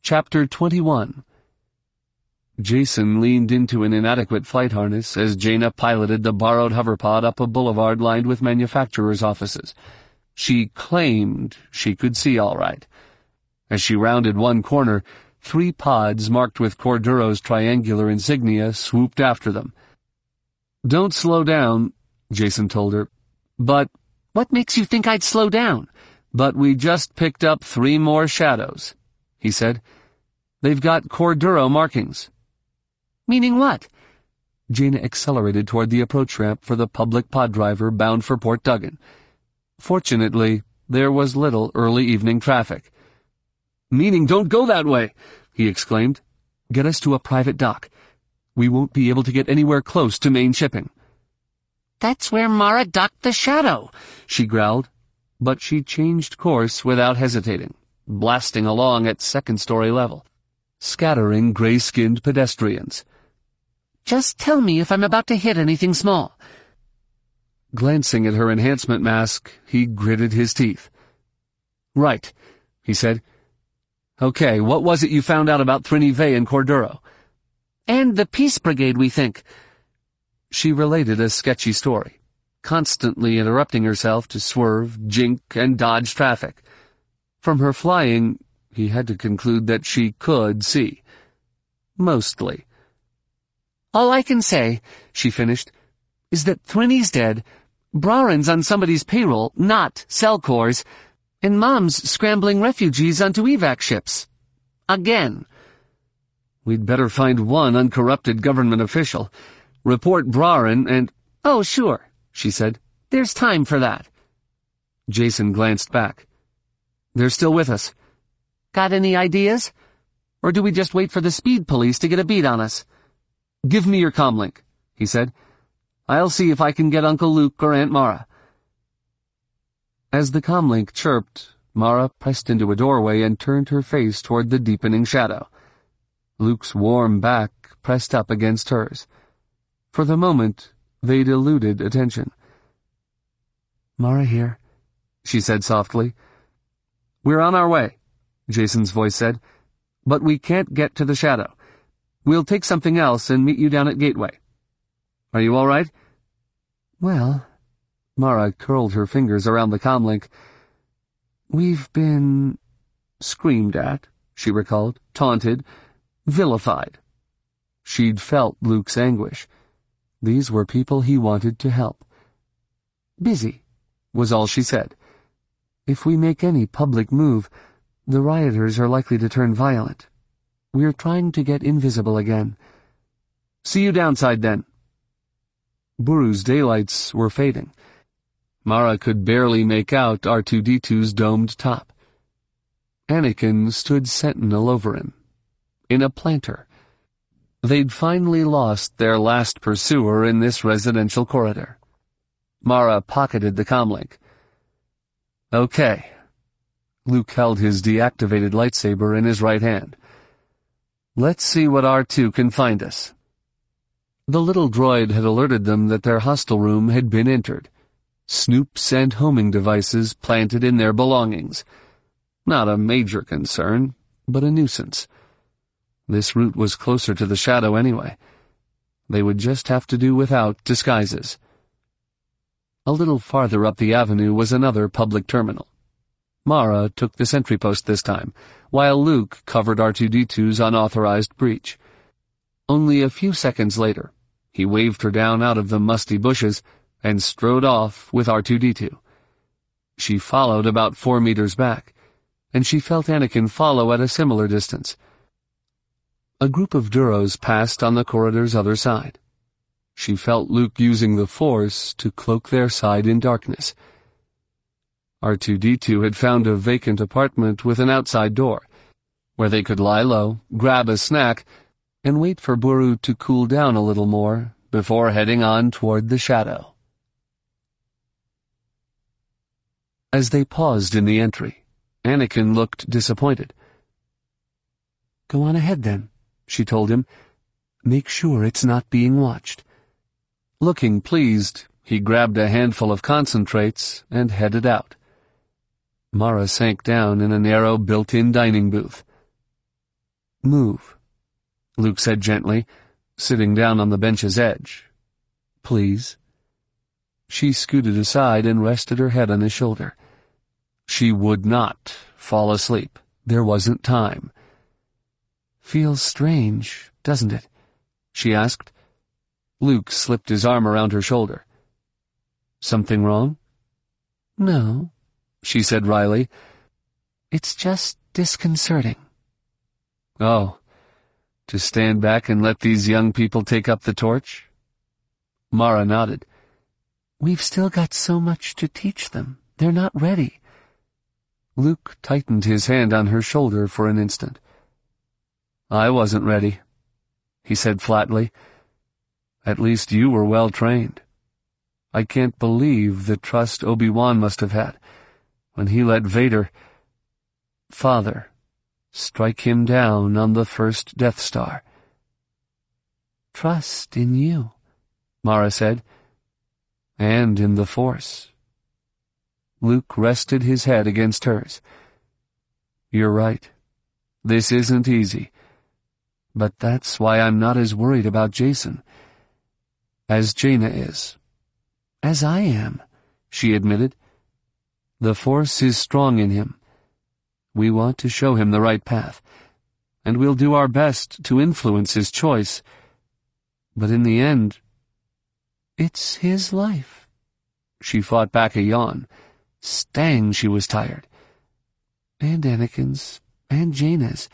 Chapter 21. Jason leaned into an inadequate flight harness as Jaina piloted the borrowed hoverpod up a boulevard lined with manufacturers' offices. She claimed she could see all right. As she rounded one corner, 3 pods marked with Corduro's triangular insignia swooped after them. "Don't slow down," Jason told her. "But what makes you think I'd slow down?" "But we just picked up 3 more shadows," he said. "They've got Corduro markings." "Meaning what?" Jaina accelerated toward the approach ramp for the public pod driver bound for Port Duggan. Fortunately, there was little early evening traffic. "Meaning don't go that way," he exclaimed. "Get us to a private dock. We won't be able to get anywhere close to main shipping." "That's where Mara docked the shadow," she growled, but she changed course without hesitating, blasting along at second-story level, scattering gray-skinned pedestrians. "Just tell me if I'm about to hit anything small." Glancing at her enhancement mask, he gritted his teeth. "Right," he said. "Okay, what was it you found out about Trini Vey and Corduro?" "And the Peace Brigade, we think." She related a sketchy story, constantly interrupting herself to swerve, jink, and dodge traffic. From her flying, he had to conclude that she could see. Mostly. "All I can say," she finished, "is that Thrini's dead, Braren's on somebody's payroll, not Cellcor's, and Mom's scrambling refugees onto evac ships. Again." "We'd better find one uncorrupted government official, report Braren, and—" "Oh, sure," she said. "There's time for that." Jason glanced back. "They're still with us." "Got any ideas? Or do we just wait for the speed police to get a beat on us?" "Give me your comlink," he said. "I'll see if I can get Uncle Luke or Aunt Mara." As the comlink chirped, Mara pressed into a doorway and turned her face toward the deepening shadow. Luke's warm back pressed up against hers. For the moment, they'd eluded attention. "Mara here," she said softly. "We're on our way," Jason's voice said. "But we can't get to the shadow. We'll take something else and meet you down at Gateway. Are you all right?" "Well," Mara curled her fingers around the comlink. "We've been screamed at," she recalled, taunted, vilified. She'd felt Luke's anguish. These were people he wanted to help. "Busy," was all she said. "If we make any public move, the rioters are likely to turn violent. We're trying to get invisible again." "See you downside, then." Buru's daylights were fading. Mara could barely make out R2-D2's domed top. Anakin stood sentinel over him, in a planter. They'd finally lost their last pursuer in this residential corridor. Mara pocketed the comlink. "Okay." Luke held his deactivated lightsaber in his right hand. "Let's see what R2 can find us." The little droid had alerted them that their hostel room had been entered. Snoops and homing devices planted in their belongings. Not a major concern, but a nuisance. This route was closer to the shadow anyway. They would just have to do without disguises. A little farther up the avenue was another public terminal. Mara took the sentry post this time, while Luke covered R2-D2's unauthorized breach. Only a few seconds later, he waved her down out of the musty bushes and strode off with R2-D2. She followed about 4 meters back, and she felt Anakin follow at a similar distance. A group of Duros passed on the corridor's other side. She felt Luke using the Force to cloak their side in darkness. R2-D2 had found a vacant apartment with an outside door, where they could lie low, grab a snack, and wait for Buru to cool down a little more before heading on toward the shadow. As they paused in the entry, Anakin looked disappointed. "Go on ahead, then," she told him. "Make sure it's not being watched." Looking pleased, he grabbed a handful of concentrates and headed out. Mara sank down in a narrow built-in dining booth. Move, Luke said gently, sitting down on the bench's edge. Please. She scooted aside and rested her head on his shoulder. She would not fall asleep. There wasn't time. Feels strange, doesn't it? She asked. Luke slipped his arm around her shoulder. Something wrong? No, she said wryly. It's just disconcerting. Oh, to stand back and let these young people take up the torch? Mara nodded. We've still got so much to teach them. They're not ready. Luke tightened his hand on her shoulder for an instant. I wasn't ready, he said flatly. At least you were well trained. I can't believe the trust Obi-Wan must have had when he let Vader, Father, strike him down on the first Death Star. Trust in you, Mara said, and in the Force. Luke rested his head against hers. You're right. This isn't easy. But that's why I'm not as worried about Jacen as Jaina is. As I am, she admitted. The Force is strong in him. We want to show him the right path, and we'll do our best to influence his choice. But in the end, it's his life. She fought back a yawn. Stang, she was tired. And Anakin's, and Jaina's.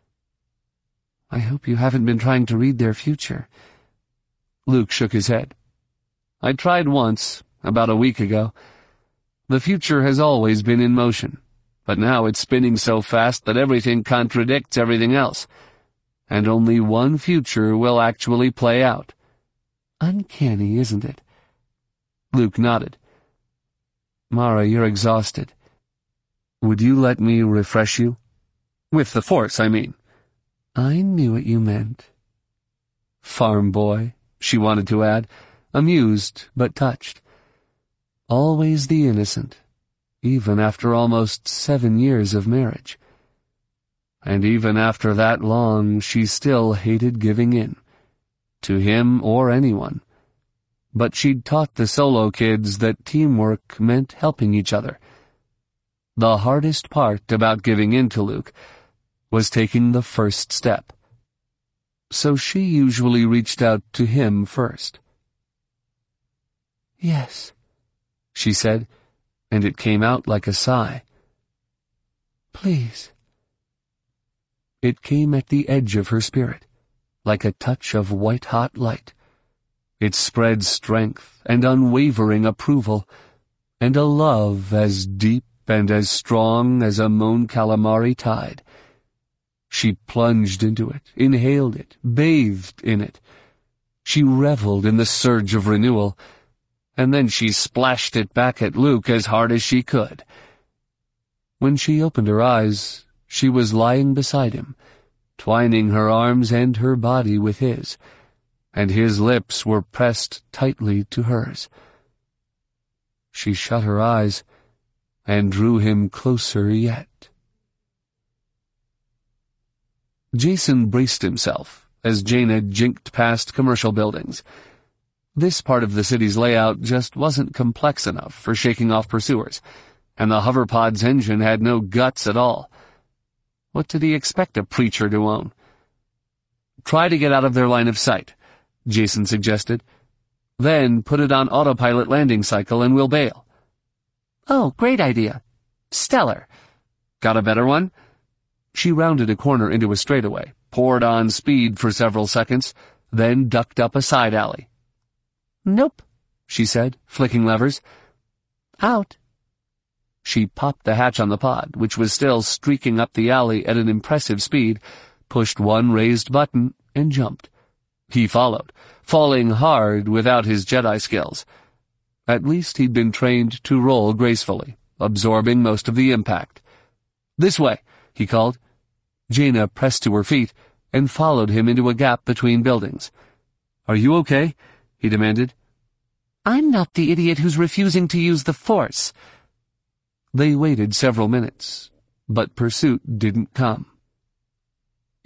I hope you haven't been trying to read their future. Luke shook his head. I tried once, about a week ago. The future has always been in motion, but now it's spinning so fast that everything contradicts everything else, and only one future will actually play out. Uncanny, isn't it? Luke nodded. Mara, you're exhausted. Would you let me refresh you? With the Force, I mean. I knew what you meant. Farm boy, she wanted to add, amused but touched. Always the innocent, even after almost 7 years of marriage. And even after that long, she still hated giving in, to him or anyone. But she'd taught the Solo kids that teamwork meant helping each other. The hardest part about giving in to Luke was taking the first step. So she usually reached out to him first. Yes, she said, and it came out like a sigh. Please. It came at the edge of her spirit, like a touch of white-hot light. It spread strength and unwavering approval, and a love as deep and as strong as a Mon Calamari tide. She plunged into it, inhaled it, bathed in it. She reveled in the surge of renewal, and then she splashed it back at Luke as hard as she could. When she opened her eyes, she was lying beside him, twining her arms and her body with his, and his lips were pressed tightly to hers. She shut her eyes and drew him closer yet. Jacen braced himself as Jaina jinked past commercial buildings. This part of the city's layout just wasn't complex enough for shaking off pursuers, and the hoverpod's engine had no guts at all. What did he expect a preacher to own? Try to get out of their line of sight, Jacen suggested. Then put it on autopilot landing cycle and we'll bail. Oh, great idea. Stellar. Got a better one? She rounded a corner into a straightaway, poured on speed for several seconds, then ducked up a side alley. Nope, she said, flicking levers. Out. She popped the hatch on the pod, which was still streaking up the alley at an impressive speed, pushed one raised button, and jumped. He followed, falling hard without his Jedi skills. At least he'd been trained to roll gracefully, absorbing most of the impact. This way, he called. Jaina pressed to her feet and followed him into a gap between buildings. Are you okay? He demanded. I'm not the idiot who's refusing to use the Force. They waited several minutes, but pursuit didn't come.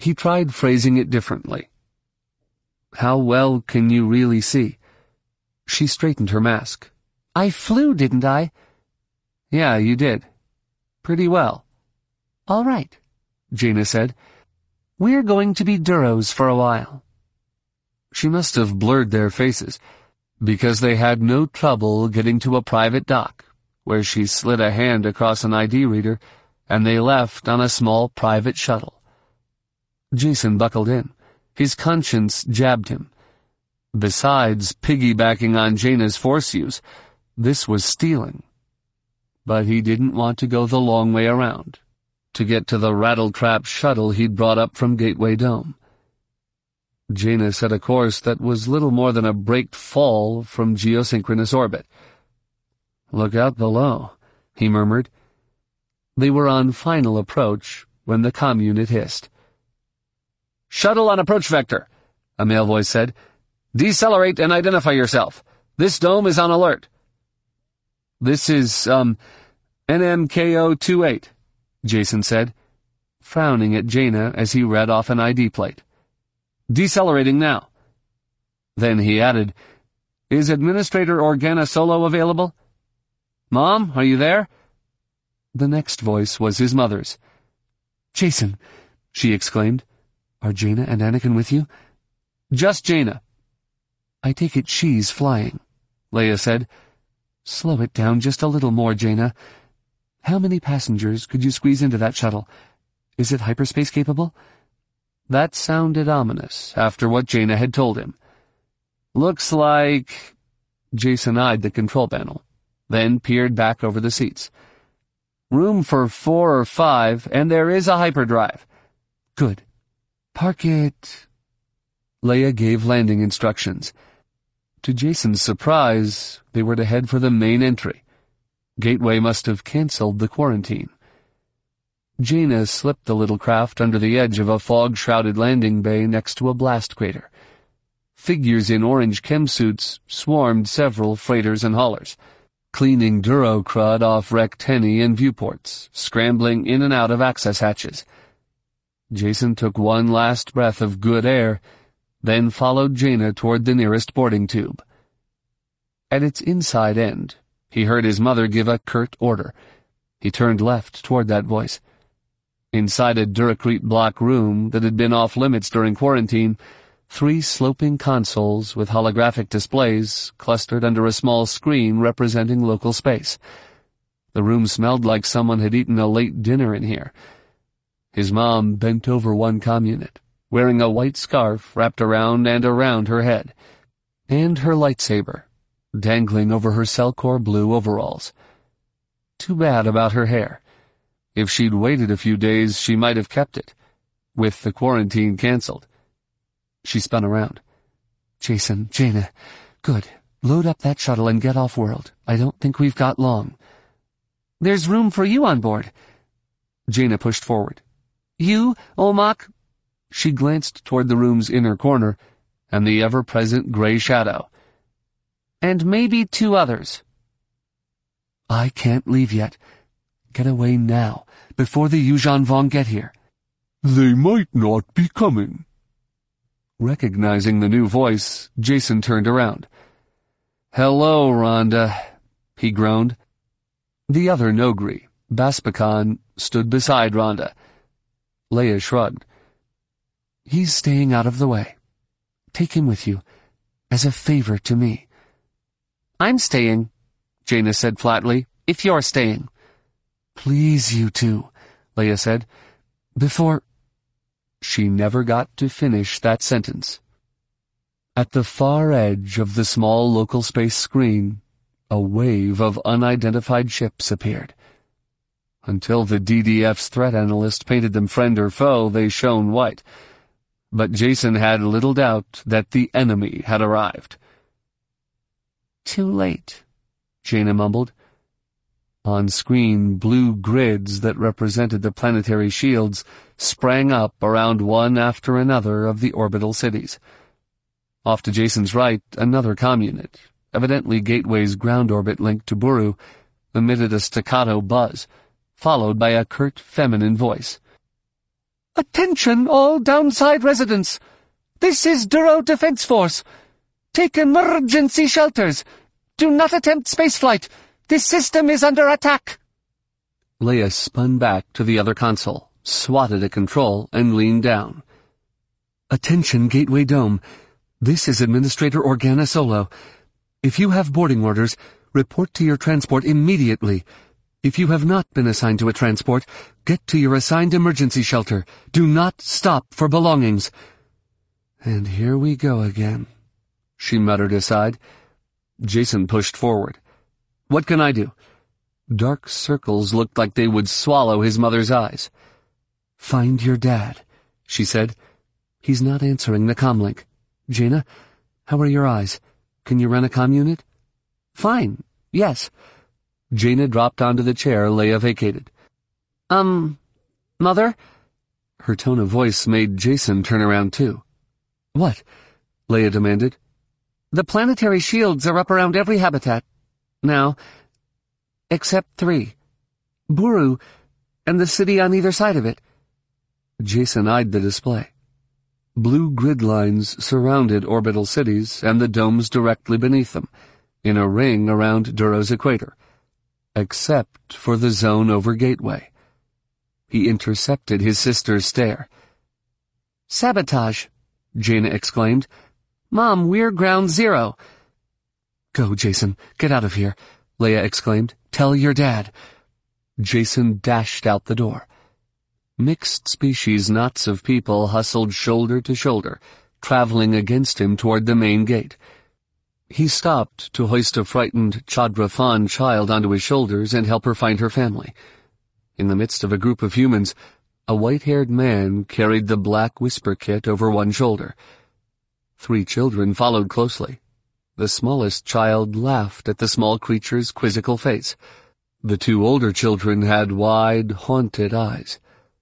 He tried phrasing it differently. How well can you really see? She straightened her mask. I flew, didn't I? Yeah, you did. Pretty well. All right, Jaina said. We're going to be Duros for a while. She must have blurred their faces, because they had no trouble getting to a private dock, where she slid a hand across an ID reader, and they left on a small private shuttle. Jason buckled in. His conscience jabbed him. Besides piggybacking on Jaina's force use, this was stealing. But he didn't want to go the long way around, to get to the rattletrap shuttle he'd brought up from Gateway Dome. Jaina set a course that was little more than a braked fall from geosynchronous orbit. Look out below, he murmured. They were on final approach when the comm unit hissed. Shuttle on approach vector, a male voice said. Decelerate and identify yourself. This dome is on alert. This is, NMKO-28, Jason said, frowning at Jaina as he read off an ID plate. Decelerating now. Then he added, Is Administrator Organa Solo available? Mom, are you there? The next voice was his mother's. Jason, she exclaimed. Are Jaina and Anakin with you? Just Jaina. I take it she's flying, Leia said. Slow it down just a little more, Jaina. How many passengers could you squeeze into that shuttle? Is it hyperspace capable? That sounded ominous after what Jaina had told him. Looks like... Jason eyed the control panel, then peered back over the seats. Room for 4 or 5, and there is a hyperdrive. Good. Park it... Leia gave landing instructions. To Jason's surprise, they were to head for the main entry. Gateway must have canceled the quarantine. Jaina slipped the little craft under the edge of a fog-shrouded landing bay next to a blast crater. Figures in orange chem suits swarmed several freighters and haulers, cleaning Duro crud off wrecked Tenny and viewports, scrambling in and out of access hatches. Jason took one last breath of good air, then followed Jaina toward the nearest boarding tube. At its inside end, he heard his mother give a curt order. He turned left toward that voice. Inside a Duracrete block room that had been off-limits during quarantine, 3 sloping consoles with holographic displays clustered under a small screen representing local space. The room smelled like someone had eaten a late dinner in here. His mom bent over one comm unit, wearing a white scarf wrapped around and around her head, and her lightsaber, dangling over her Cellcore blue overalls. Too bad about her hair. If she'd waited a few days, she might have kept it, with the quarantine canceled. She spun around. Jason, Jaina, good. Load up that shuttle and get off-world. I don't think we've got long. There's room for you on board. Jaina pushed forward. You, Olmec? She glanced toward the room's inner corner, and the ever-present gray shadow. And maybe 2 others. I can't leave yet. Get away now, before the Yuuzhan Vong get here. They might not be coming. Recognizing the new voice, Jason turned around. Hello, Rhonda, he groaned. The other Nogri, Baspacon, stood beside Rhonda. Leia shrugged. He's staying out of the way. Take him with you, as a favor to me. I'm staying, Jaina said flatly, if you're staying. Please, you two, Leia said. Before... She never got to finish that sentence. At the far edge of the small local space screen, a wave of unidentified ships appeared. Until the DDF's threat analyst painted them friend or foe, they shone white. But Jason had little doubt that the enemy had arrived. Too late, Jaina mumbled. On screen, blue grids that represented the planetary shields sprang up around one after another of the orbital cities. Off to Jason's right, another comm unit, evidently Gateway's ground orbit link to Buru, emitted a staccato buzz, followed by a curt feminine voice. Attention, all downside residents. This is Duro Defense Force. Take emergency shelters. Do not attempt spaceflight. This system is under attack. Leia spun back to the other console, swatted at control, and leaned down. Attention, Gateway Dome. This is Administrator Organa Solo. If you have boarding orders, report to your transport immediately. If you have not been assigned to a transport, get to your assigned emergency shelter. Do not stop for belongings. And here we go again, she muttered aside. Jacen pushed forward. What can I do? Dark circles looked like they would swallow his mother's eyes. Find your dad, she said. He's not answering the comlink. Jaina, how are your eyes? Can you run a comm unit? Fine, yes. Jaina dropped onto the chair Leia vacated. Mother? Her tone of voice made Jacen turn around too. What? Leia demanded. The planetary shields are up around every habitat. Now, except 3. Buru, and the city on either side of it. Jacen eyed the display. Blue grid lines surrounded orbital cities and the domes directly beneath them, in a ring around Duro's equator, except for the zone over Gateway. He intercepted his sister's stare. Sabotage, Jaina exclaimed. Mom, we're ground zero. Go, Jacen, get out of here, Leia exclaimed. Tell your dad. Jacen dashed out the door. Mixed-species knots of people hustled shoulder to shoulder, traveling against him toward the main gate. He stopped to hoist a frightened Chadra Fawn child onto his shoulders and help her find her family. In the midst of a group of humans, a white-haired man carried the black whisper kit over one shoulder. 3 children followed closely. The smallest child laughed at the small creature's quizzical face. The 2 older children had wide, haunted eyes.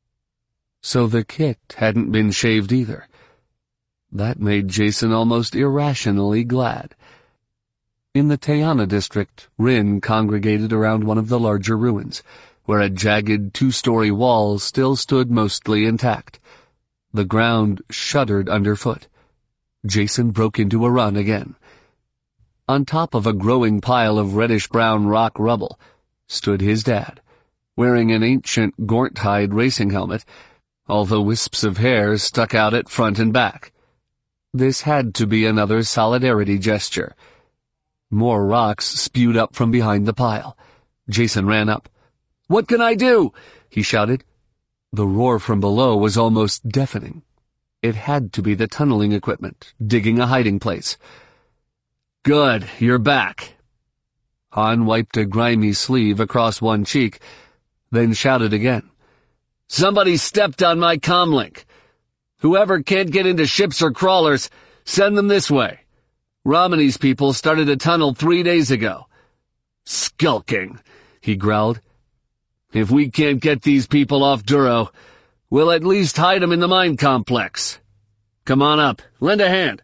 So the kit hadn't been shaved either. That made Jacen almost irrationally glad. In the Teyana district, Rin congregated around one of the larger ruins, where a jagged 2-story wall still stood mostly intact. The ground shuddered underfoot. Jacen broke into a run again. On top of a growing pile of reddish-brown rock rubble stood his dad, wearing an ancient Gort-hide racing helmet, although wisps of hair stuck out at front and back. This had to be another solidarity gesture. More rocks spewed up from behind the pile. Jacen ran up. "What can I do?" he shouted. The roar from below was almost deafening. It had to be the tunneling equipment, digging a hiding place. "Good, you're back." Han wiped a grimy sleeve across one cheek, then shouted again. "Somebody stepped on my comlink. Whoever can't get into ships or crawlers, send them this way. Romany's people started a tunnel 3 days ago." "Skulking," he growled. "If we can't get these people off Duro, we'll at least hide them in the mine complex. Come on up, lend a hand."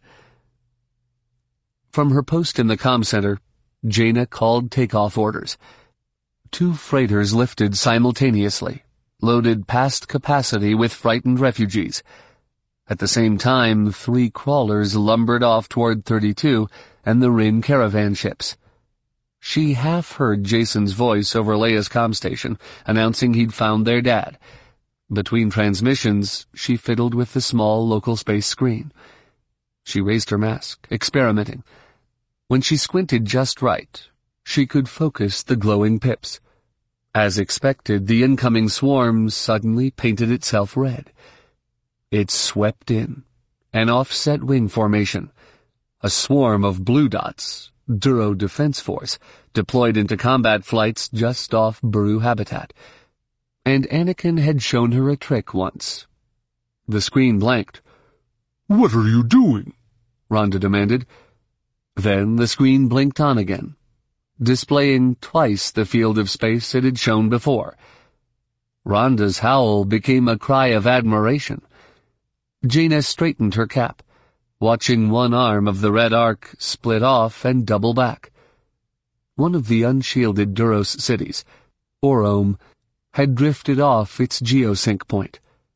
From her post in the comm center, Jaina called takeoff orders. 2 freighters lifted simultaneously, loaded past capacity with frightened refugees. At the same time, 3 crawlers lumbered off toward 32 and the Rin caravan ships. She half heard Jacen's voice over Leia's comm station, announcing he'd found their dad. Between transmissions, she fiddled with the small local space screen. She raised her mask, experimenting. When she squinted just right, she could focus the glowing pips. As expected, the incoming swarm suddenly painted itself red. It swept in, an offset wing formation, a swarm of blue dots, Duro Defense Force, deployed into combat flights just off Buru habitat. And Anakin had shown her a trick once. The screen blanked. "What are you doing?" Rhonda demanded. Then the screen blinked on again, displaying twice the field of space it had shown before. Rhonda's howl became a cry of admiration. Jaina straightened her cap, watching one arm of the red arc split off and double back. One of the unshielded Duros cities, Orome, had drifted off its geosync point.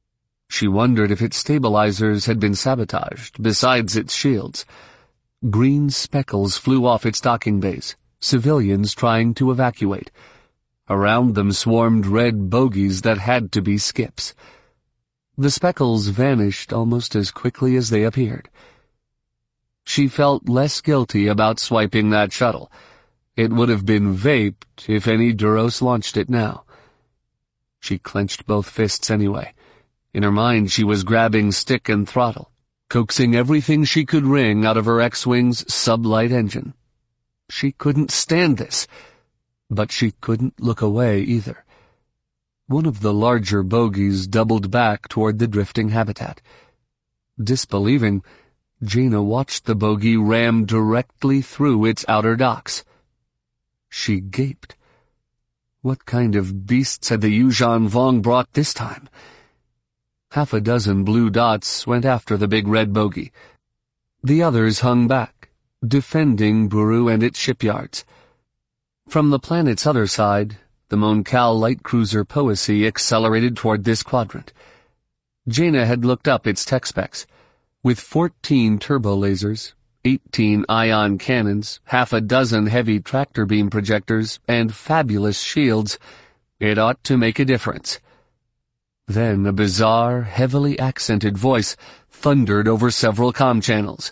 She wondered if its stabilizers had been sabotaged, besides its shields. Green speckles flew off its docking bays, civilians trying to evacuate. Around them swarmed red bogies that had to be skips. The speckles vanished almost as quickly as they appeared. She felt less guilty about swiping that shuttle. It would have been vaped if any Duros launched it now. She clenched both fists anyway. In her mind she was grabbing stick and throttle, coaxing everything she could wring out of her X-Wing's sublight engine. She couldn't stand this, but she couldn't look away either. One of the larger bogies doubled back toward the drifting habitat. Disbelieving, Jaina watched the bogie ram directly through its outer docks. She gaped. What kind of beasts had the Yuuzhan Vong brought this time? Half a dozen blue dots went after the big red bogie. The others hung back, defending Buru and its shipyards. From the planet's other side, the Mon Cal light cruiser Poesy accelerated toward this quadrant. Jaina had looked up its tech specs. With 14 turbo lasers, 18 ion cannons, half a dozen heavy tractor beam projectors, and fabulous shields, it ought to make a difference. Then a bizarre, heavily accented voice thundered over several comm channels.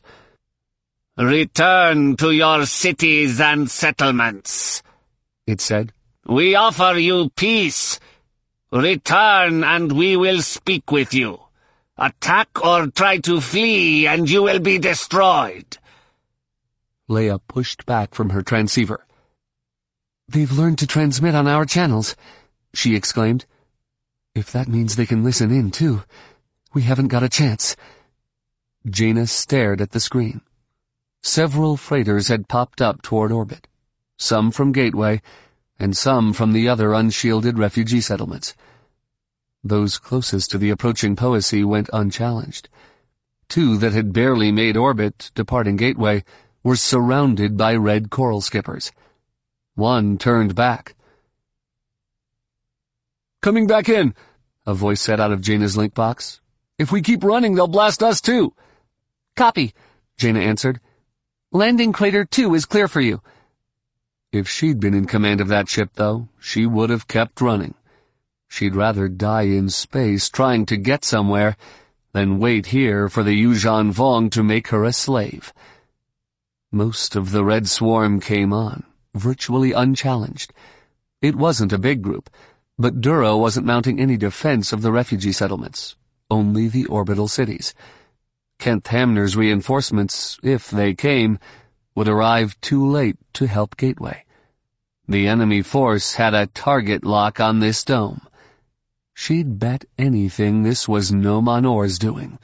"Return to your cities and settlements," it said. "We offer you peace. Return and we will speak with you. Attack or try to flee and you will be destroyed." Leia pushed back from her transceiver. "They've learned to transmit on our channels," she exclaimed. "If that means they can listen in, too, we haven't got a chance." Jaina stared at the screen. Several freighters had popped up toward orbit, some from Gateway, and some from the other unshielded refugee settlements. Those closest to the approaching Poesy went unchallenged. Two that had barely made orbit, departing Gateway, were surrounded by red coral skippers. One turned back. "Coming back in," a voice said out of Jaina's link box. "If we keep running, they'll blast us too." "Copy," Jaina answered. "Landing Crater 2 is clear for you." If she'd been in command of that ship, though, she would have kept running. She'd rather die in space trying to get somewhere than wait here for the Yuuzhan Vong to make her a slave. Most of the red swarm came on, virtually unchallenged. It wasn't a big group, but Duro wasn't mounting any defense of the refugee settlements, only the orbital cities. Kent Hamner's reinforcements, if they came, would arrive too late to help Gateway. The enemy force had a target lock on this dome. She'd bet anything this was Nomanor's doing.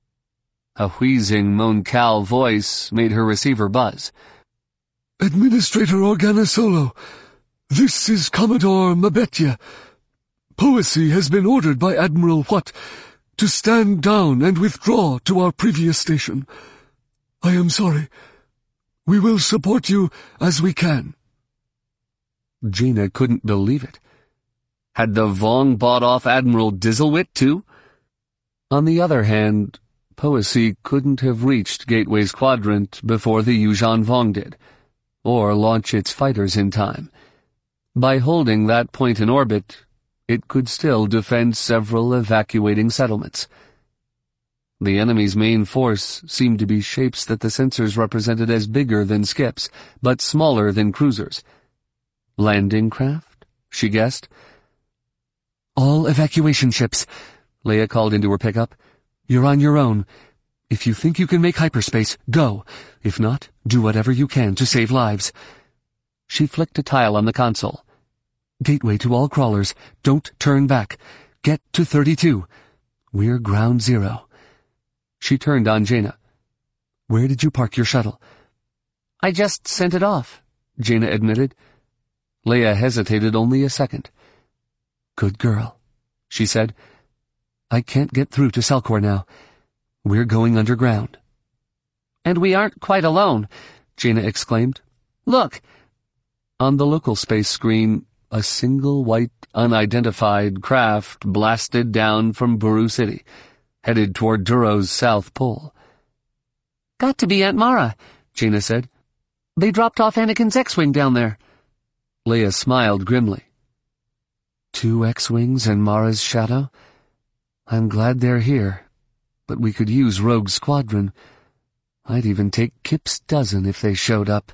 A wheezing Mon Cal voice made her receiver buzz. "Administrator Organa-Solo, this is Commodore Mabetya. Poesy has been ordered by Admiral Hutt to stand down and withdraw to our previous station. I am sorry. We will support you as we can." Jaina couldn't believe it. Had the Vong bought off Admiral Dizzlewit, too? On the other hand, Poesy couldn't have reached Gateway's quadrant before the Yuuzhan Vong did, or launch its fighters in time. By holding that point in orbit, it could still defend several evacuating settlements. The enemy's main force seemed to be shapes that the sensors represented as bigger than skips, but smaller than cruisers. Landing craft, she guessed. "All evacuation ships," Leia called into her pickup. "You're on your own. If you think you can make hyperspace, go. If not, do whatever you can to save lives." She flicked a tile on the console. "Gateway to all crawlers. Don't turn back. Get to 32. We're ground zero." She turned on Jaina. "Where did you park your shuttle?" "I just sent it off," Jaina admitted. Leia hesitated only a second. "Good girl," she said. "I can't get through to Selcor now. We're going underground." "And we aren't quite alone," Jaina exclaimed. "Look!" On the local space screen, a single white, unidentified craft blasted down from Buru City, headed toward Duro's south pole. "Got to be Aunt Mara," Jaina said. "They dropped off Anakin's X-Wing down there." Leia smiled grimly. 2 X-Wings and Mara's shadow? I'm glad they're here, but we could use Rogue Squadron. I'd even take Kip's dozen if they showed up.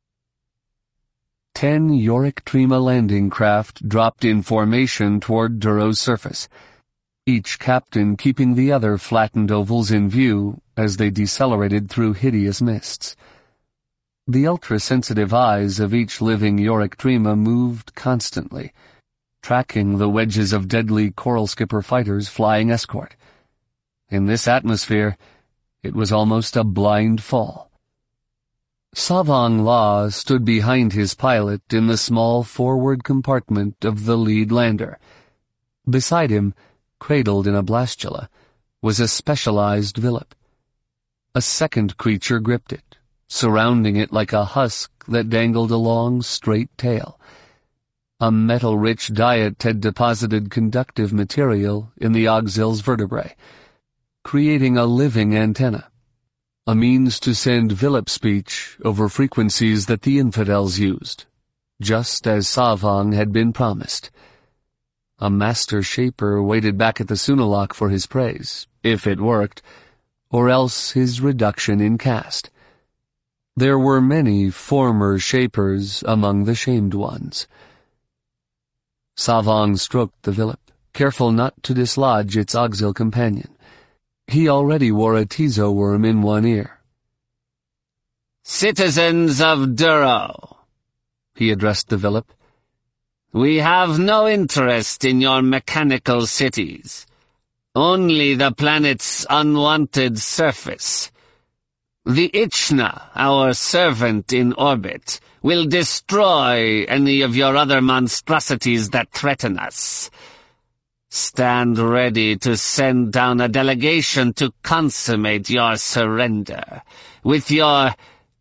10 Yorick Trima landing craft dropped in formation toward Duro's surface, each captain keeping the other flattened ovals in view as they decelerated through hideous mists. The ultra-sensitive eyes of each living Yorick Trima moved constantly, tracking the wedges of deadly Coral Skipper fighters flying escort. In this atmosphere, it was almost a blind fall. Savang La stood behind his pilot in the small forward compartment of the lead lander. Beside him, cradled in a blastula, was a specialized Villip. A second creature gripped it, surrounding it like a husk that dangled a long, straight tail. A metal-rich diet had deposited conductive material in the Auxil's vertebrae, creating a living antenna, a means to send Villip speech over frequencies that the infidels used, just as Savang had been promised. A master shaper waited back at the Sunalak for his praise, if it worked, or else his reduction in caste. There were many former shapers among the shamed ones. Savang stroked the Villip, careful not to dislodge its Auxil companion. He already wore a Tizo worm in one ear. "Citizens of Duro," he addressed the Villip, "we have no interest in your mechanical cities, only the planet's unwanted surface. The Ichna, our servant in orbit, will destroy any of your other monstrosities that threaten us. Stand ready to send down a delegation to consummate your surrender, with your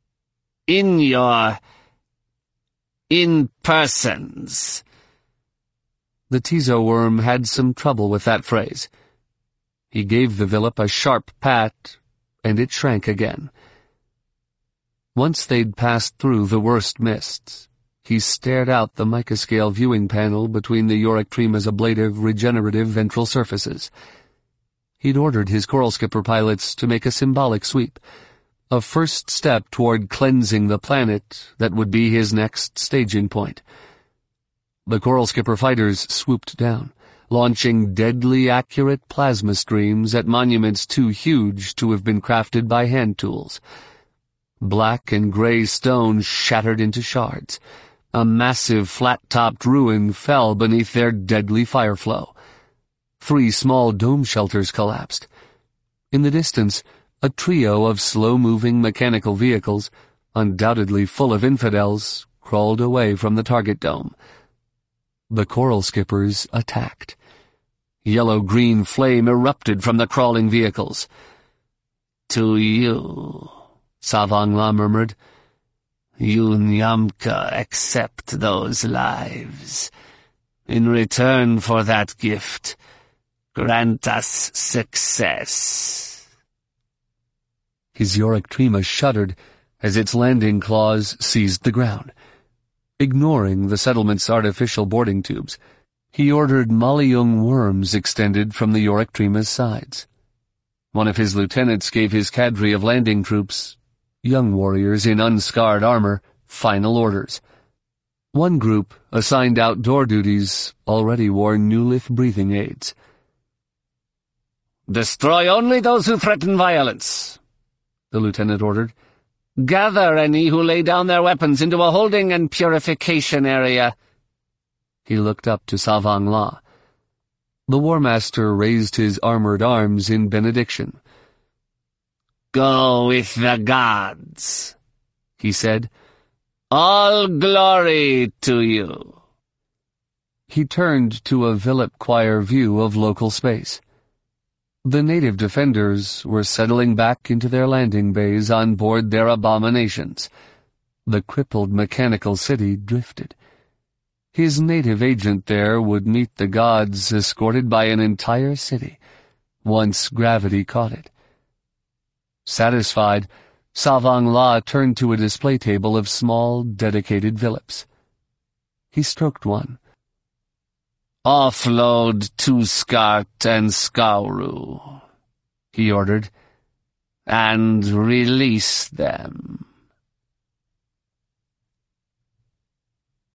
in-persons." The Tizo worm had some trouble with that phrase. He gave the Villip a sharp pat, and it shrank again. Once they'd passed through the worst mists, he stared out the microscale viewing panel between the Yorick Trima's ablative, regenerative ventral surfaces. He'd ordered his Coral Skipper pilots to make a symbolic sweep, a first step toward cleansing the planet that would be his next staging point. The Coral Skipper fighters swooped down, launching deadly accurate plasma streams at monuments too huge to have been crafted by hand tools. Black and gray stone shattered into shards. A massive flat-topped ruin fell beneath their deadly fire flow. 3 small dome shelters collapsed. In the distance, a trio of slow-moving mechanical vehicles, undoubtedly full of infidels, crawled away from the target dome. The Coral Skippers attacked. Yellow-green flame erupted from the crawling vehicles. "To you," Savang La murmured, "you Nyamka accept those lives. In return for that gift, grant us success." His Yorick Trima shuddered as its landing claws seized the ground. Ignoring the settlement's artificial boarding tubes, he ordered Maliung worms extended from the Yorick Trima's sides. One of his lieutenants gave his cadre of landing troops, young warriors in unscarred armor, final orders. One group, assigned outdoor duties, already wore Nulith breathing aids. "Destroy only those who threaten violence," the lieutenant ordered. "Gather any who lay down their weapons into a holding and purification area." He looked up to Savang La. The War Master raised his armored arms in benediction. "Go with the gods," he said. "All glory to you." He turned to a Villip choir view of local space. The native defenders were settling back into their landing bays on board their abominations. The crippled mechanical city drifted. His native agent there would meet the gods escorted by an entire city, once gravity caught it. Satisfied, Savang La turned to a display table of small, dedicated Villips. He stroked one. "Offload Tuskart and Skauru," he ordered, "and release them."